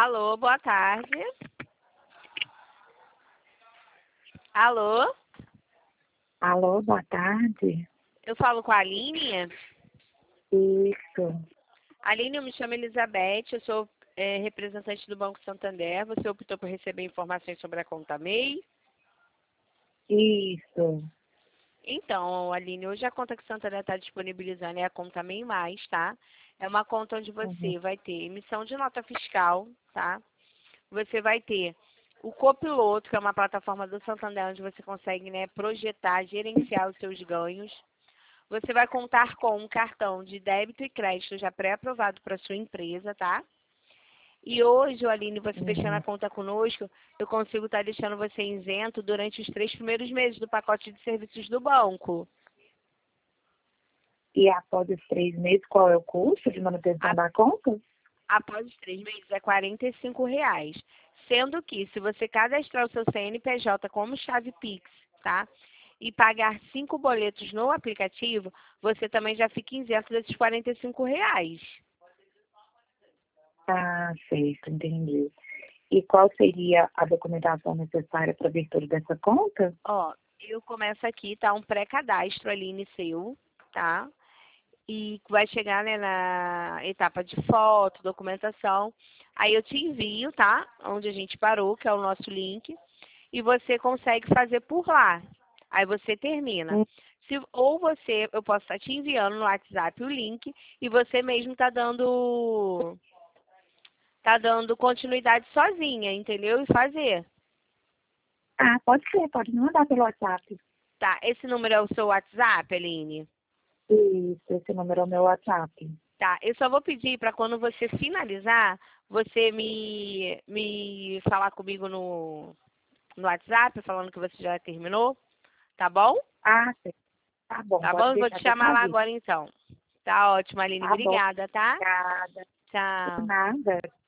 Alô, boa tarde. Alô? Alô, boa tarde. Eu falo com a Aline. Isso, Aline, eu me chamo Elizabeth, eu sou representante do Banco Santander. Você optou por receber informações sobre a conta MEI? isso. Então, Aline, hoje a conta que o Santander está disponibilizando é a conta MEI Mais, tá? É uma conta onde Uhum. você vai ter emissão de nota fiscal, tá? Você vai ter o Copiloto, que é uma plataforma do Santander onde você consegue, né, projetar, gerenciar os seus ganhos. Você vai contar com um cartão de débito e crédito já pré-aprovado para sua empresa, tá? E hoje, Aline, você fechando a Uhum. conta conosco, eu consigo estar deixando você isento durante os 3 primeiros meses do pacote de serviços do banco. E após os 3 meses, qual é o custo de manutenção A- da conta? Após os 3 meses é R$ 45, sendo que se você cadastrar o seu CNPJ como chave Pix, tá? E pagar 5 boletos no aplicativo, você também já fica isento desses R$ 45. Ah, certo, entendi. E qual seria a documentação necessária para a abertura dessa conta? Ó, eu começo aqui, tá? Um pré-cadastro ali seu, tá? E vai chegar, né, na etapa de foto, documentação. Aí eu te envio, tá? Onde a gente parou, que é o nosso link. E você consegue fazer por lá. Aí você termina. Hum. Ou você, eu posso estar te enviando no WhatsApp o link e você mesmo tá dando continuidade sozinha, entendeu? E fazer. Ah, pode ser, pode me mandar pelo WhatsApp. Tá, esse número é o seu WhatsApp, Aline? Isso, esse número é o meu WhatsApp. Tá, eu só vou pedir para quando você finalizar, você me falar comigo no WhatsApp, falando que você já terminou, tá bom? Ah, certo. Tá bom, Tá bom? pode Eu vou te deixar que eu te chamar lá aviso. agora então. Tá ótimo, Aline. Tá bom, Obrigada, tá? obrigada. Por Tchau. nada.